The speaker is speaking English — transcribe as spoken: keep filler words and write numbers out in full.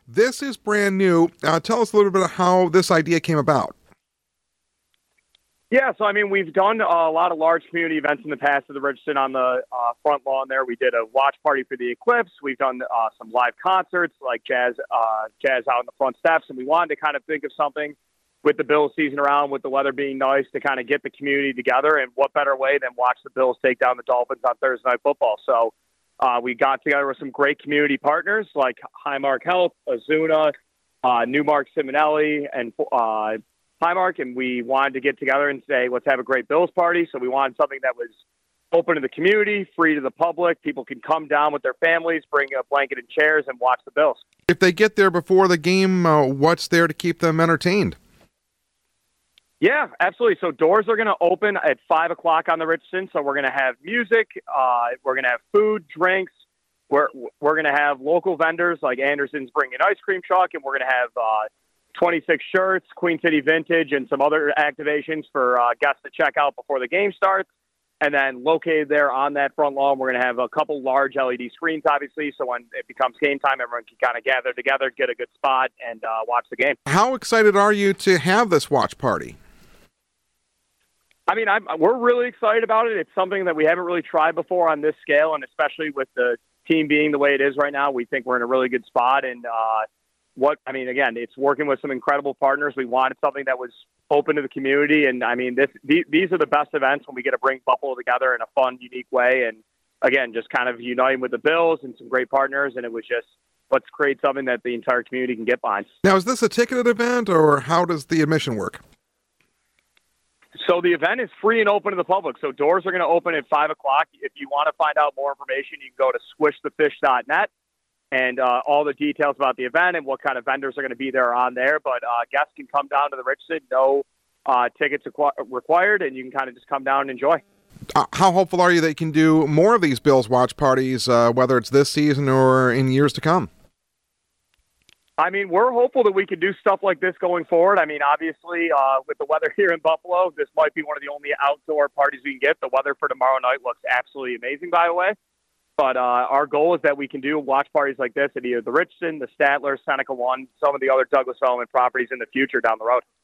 This is brand new. Uh, tell us a little bit of how this idea came about. Yeah, so I mean, we've done uh, a lot of large community events in the past at the Richardson on the uh, front lawn there. We did a watch party for the Eclipse. We've done uh, some live concerts, like jazz, uh, jazz out in the front steps, and we wanted to kind of think of something with the Bills season around, with the weather being nice, to kind of get the community together. And what better way than watch the Bills take down the Dolphins on Thursday Night Football? So uh, we got together with some great community partners like Highmark Health, Azuna, uh, Newmark Simonelli, and uh, Highmark, and we wanted to get together and say, let's have a great Bills party. So we wanted something that was open to the community, free to the public. People can come down with their families, bring a blanket and chairs, and watch the Bills. If they get there before the game, uh, what's there to keep them entertained? Yeah, absolutely. So doors are going to open at five o'clock on the Richardson. So we're going to have music. Uh, we're going to have food, drinks. We're, we're going to have local vendors like Anderson's bringing an ice cream truck, and we're going to have uh, twenty-six shirts, Queen City Vintage, and some other activations for uh, guests to check out before the game starts. And then located there on that front lawn, we're going to have a couple large L E D screens, obviously, so when it becomes game time, everyone can kind of gather together, get a good spot, and uh, watch the game. How excited are you to have this watch party? I mean, I'm, we're really excited about it. It's something that we haven't really tried before on this scale, and especially with the team being the way it is right now, we think we're in a really good spot. And uh, what I mean, again, it's working with some incredible partners. We wanted something that was open to the community, and I mean, this these, these are the best events when we get to bring Buffalo together in a fun, unique way. And again, just kind of uniting with the Bills and some great partners, and it was just let's create something that the entire community can get behind. Now, is this a ticketed event, or how does the admission work? So the event is free and open to the public. So doors are going to open at five o'clock. If you want to find out more information, you can go to squish the fish dot net, and uh, all the details about the event and what kind of vendors are going to be there are on there. But uh, guests can come down to the Richardson, no uh, tickets required, and you can kind of just come down and enjoy. Uh, how hopeful are you that you can do more of these Bills watch parties, uh, whether it's this season or in years to come? I mean, we're hopeful that we could do stuff like this going forward. I mean, obviously, uh, with the weather here in Buffalo, this might be one of the only outdoor parties we can get. The weather for tomorrow night looks absolutely amazing, by the way. But uh, our goal is that we can do watch parties like this at either the Richardson, the Statler, Seneca One, some of the other Douglas Elliman properties in the future down the road.